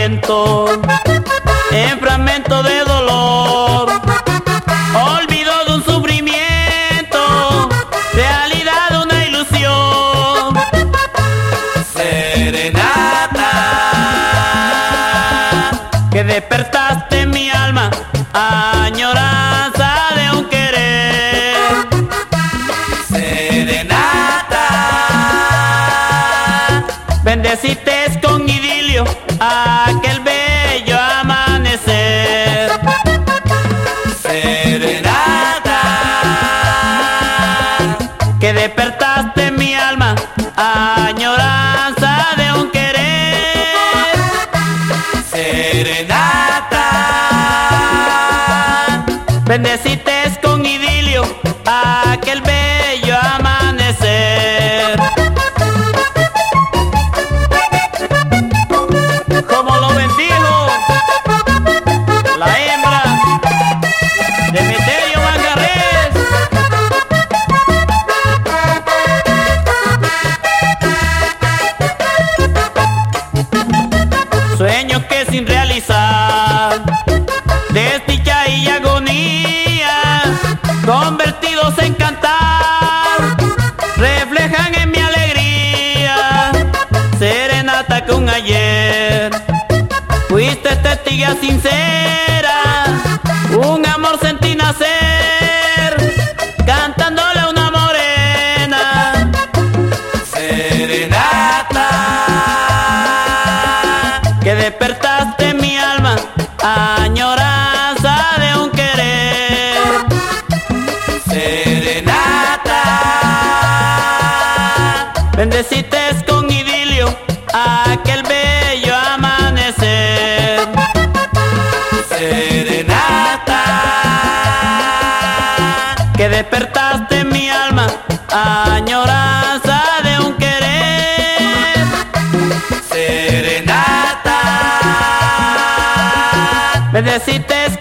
aliento en fragmento de dolor, olvido de un sufrimiento, realidad de una ilusión. Serenata, que despertaste en mi alma, añoranza de un querer. serenata, Bendeciste con idilio aquel bello amanecer. serenata, Que despertaste en mi alma, añoranza de un querer. serenata, Bendeciste con idilio aquel bello amanecer. Como lo bendijo la hembra de Meterio Mangarrés. Sueños que sin realizar, desdicha y agonía, convertidos en cantar, reflejan en mi alegría. Serenata que un ayer fuiste testiga sincera, un amor sentí nacer, cantándole a una morena. serenata, Que despertaste en mi alma, añoranza de un querer. serenata, Bendeciste con idilio aquel bello amanecer. serenata, Que despertaste en mi alma, añoranza de un querer. serenata, Bendeciste